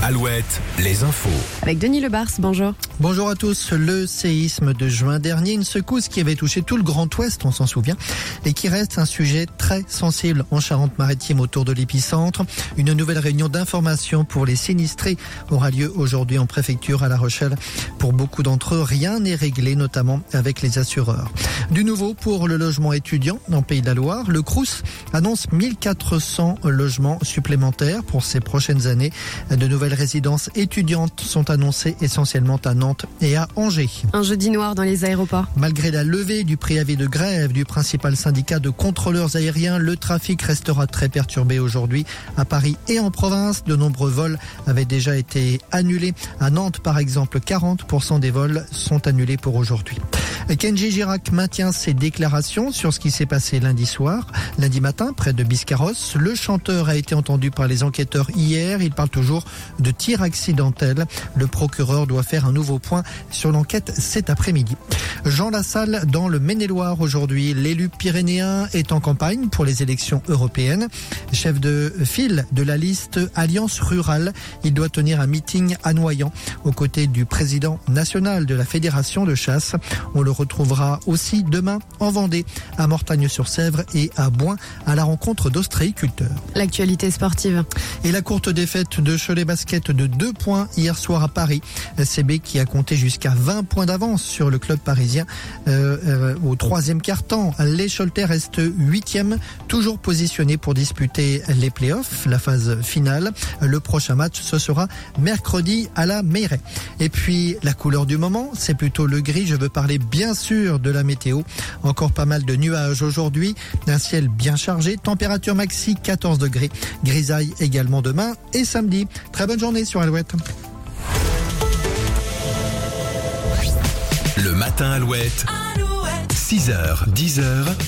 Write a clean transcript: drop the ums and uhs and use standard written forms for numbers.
Alouette, les infos. Avec Denis Lebars, bonjour. Bonjour à tous. Le séisme de juin dernier, une secousse qui avait touché tout le Grand Ouest, on s'en souvient, et qui reste un sujet très sensible en Charente-Maritime autour de l'épicentre. Une nouvelle réunion d'information pour les sinistrés aura lieu aujourd'hui en préfecture à La Rochelle. Pour beaucoup d'entre eux, rien n'est réglé, notamment avec les assureurs. Du nouveau pour le logement étudiant en Pays de la Loire, le Crous annonce 1400 logements supplémentaires pour ces prochaines années. De nouvelles résidences étudiantes sont annoncées essentiellement à Nantes et à Angers. Un jeudi noir dans les aéroports. Malgré la levée du préavis de grève du principal syndicat de contrôleurs aériens, le trafic restera très perturbé aujourd'hui à Paris et en province. De nombreux vols avaient déjà été annulés. À Nantes, par exemple, 40% des vols sont annulés pour aujourd'hui. Kenji Girac maintient ses déclarations sur ce qui s'est passé lundi matin, près de Biscarrosse. Le chanteur a été entendu par les enquêteurs hier. Il parle toujours de tir accidentel. Le procureur doit faire un nouveau point sur l'enquête cet après-midi. Jean Lassalle dans le Maine-et-Loire aujourd'hui. L'élu pyrénéen est en campagne pour les élections européennes. Chef de file de la liste Alliance Rurale, il doit tenir un meeting à Noyant aux côtés du président national de la Fédération de chasse. On le retrouvera aussi demain en Vendée, à Mortagne-sur-Sèvre et à Boin à la rencontre d'ostréiculteurs. L'actualité sportive. Et la courte défaite de Cholet Basket de 2 points hier soir à Paris. CB qui a compté jusqu'à 20 points d'avance sur le club parisien au troisième quart-temps. Les Choletais restent 8e, toujours positionnés pour disputer les playoffs, la phase finale. Le prochain match, ce sera mercredi à la Mairie. Et puis, la couleur du moment, c'est plutôt le gris. Je veux parler bien sûr de la météo. Encore pas mal de nuages aujourd'hui, un ciel bien chargé, température maxi 14 degrés. Grisaille également demain et samedi. Très bonne journée sur Alouette. Le matin Alouette. 6h, 10h.